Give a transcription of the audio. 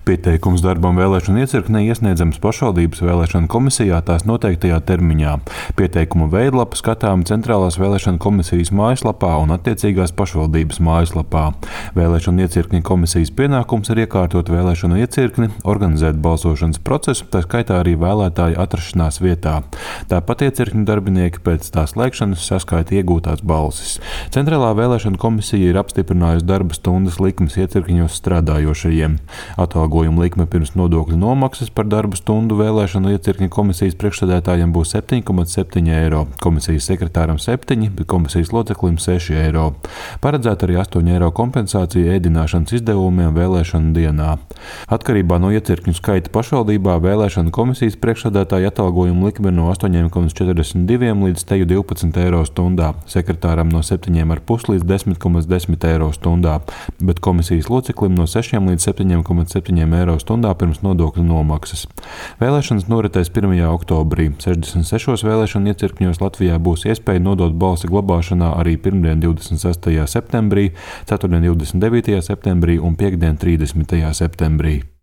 Pieteikums darbam vēlēšanu iecirknē iesniedzams pašvaldības vēlēšanu komisijā tās noteiktajā termiņā. Pieteikumu veidlapa skatām Centrālās vēlēšanu komisijas mājaslapā un attiecīgās pašvaldības mājaslapā. Vēlēšanu iecirkņa komisijas pienākums ir iekārtot vēlēšanu iecirkni, organizēt balsošanas procesu, tā skaitā arī vēlētāju atrašanās vietā. Tāpat iecirkņa darbinieki pēc tā slēgšanas saskaita iegūtās balsis. Centrālā vēlēšanu komisija ir apstiprinājusi darba stundas likmes iecirkņos strādājošajiem. Atalgojuma likme pirms nodokļu nomaksas par darba stundu vēlēšanu iecirkņa komisijas priekšsēdētājiem būs 7,7 eiro, komisijas sekretāram 7, bet komisijas loceklim 6 eiro. Paredzēta arī 8 eiro kompensācija ēdināšanas izdevumiem vēlēšanu dienā. Atkarībā no iecirkņu skaita pašvaldībā vēlēšanu komisijas priekšsēdētāja atalgojuma likme no 8,42 līdz 12 eiro stundā, sekretāram no 7,5 līdz 10,10 eiro stundā, bet komisijas loceklim no 6 līdz 7,7 eiro stundā pirms nodokļu nomaksas. Vēlēšanas noritēs 1. oktobrī. 66 vēlēšanu iecirkņos Latvijā būs iespēja nodot balsi glabāšanā arī pirmdien 26. septembrī, ceturtdien 29. septembrī un piektdien 30. septembrī.